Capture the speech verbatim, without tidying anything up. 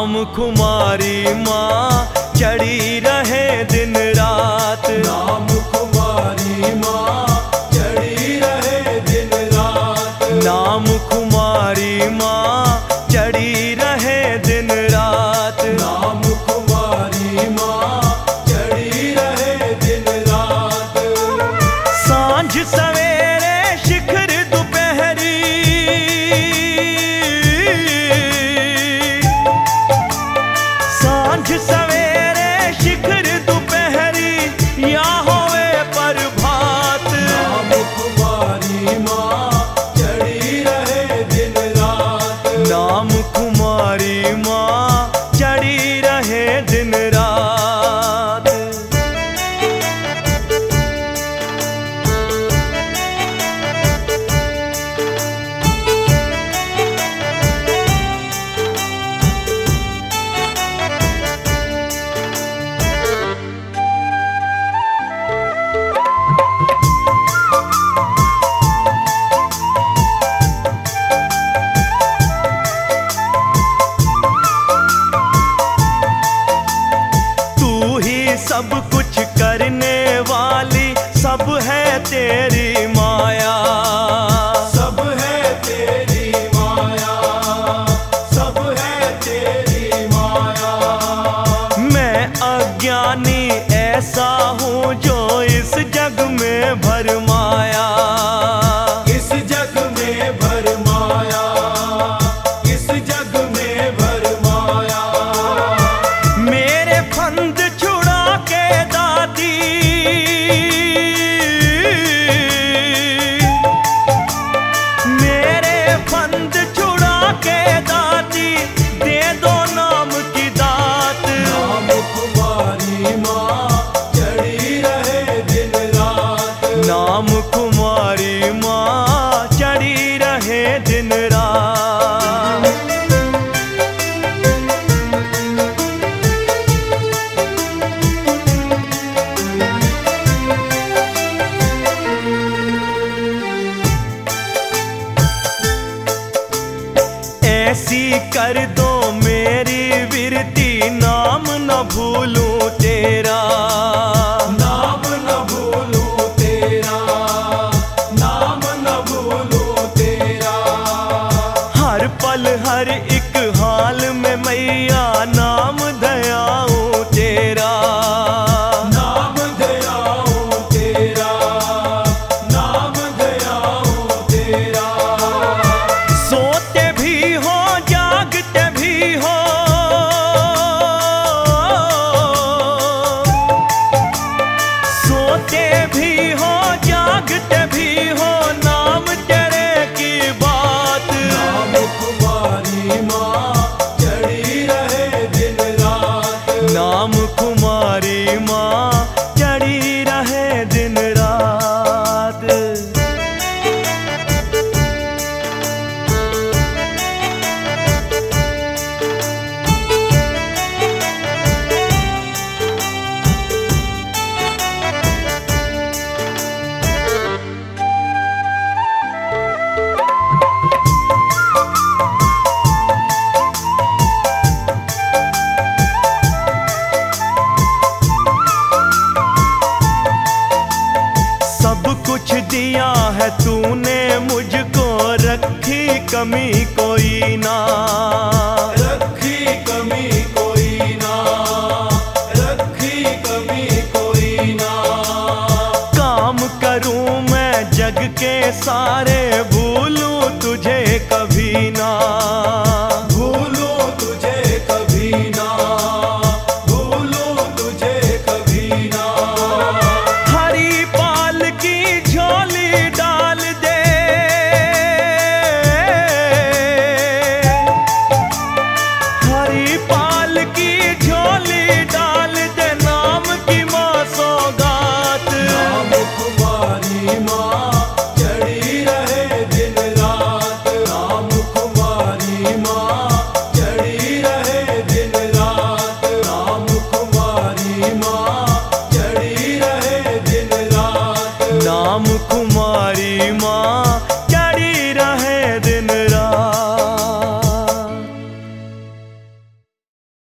नाम कुमारी माँ चढ़ी रहे दिन रात। नाम कुमारी माँ चढ़ी रहे दिन रात। नाम कुमारी माँ चढ़ी रहे दिन रात। नाम कुमारी माँ चढ़ी रहे दिन रात। सांझ सवेरे शिखर दोपहरी, सांझ सवेरे शिखर दोपहरी या होवे प्रभात। नाम कुमारी माँ चढ़ी रहे दिन रात। नाम कुमारी माँ चढ़ी रहे दिन रात। सब कुछ करने वाली सब है तेरी माया। सब है तेरी माया। सब है तेरी माया। मैं अज्ञानी ऐसा हूँ जो इस जग में भरमाया। इस जग में भरमाया। इस जग में भरमाया। मेरे फंद के दादी, मेरे फंद छुड़ा के दादी दे दो नाम की दात। नाम कुमारी माँ चढ़ी रहे दिन रात। नाम कुमारी माँ चढ़ी रहे दिन रात। ऐसी कर दो मेरी विरती नाम न भूलूं तेरा। नाम न भूलूं तेरा। नाम न भूलूं तेरा। हर पल हर एक हाल में मैया नाम दयाऊं तेरा। नाम दयाऊं तेरा। नाम दयाऊं तेरा। सोते भी हो जागते भी हो, सोते भी हो जागते भी हो नाम तेरे की बात। नाम कुमारी माँ चढ़ी रहे दिन रात। नाम कुमारी माँ चढ़ी रहे दिन रात। सब कुछ दिया है तूने मुझको, रखी कमी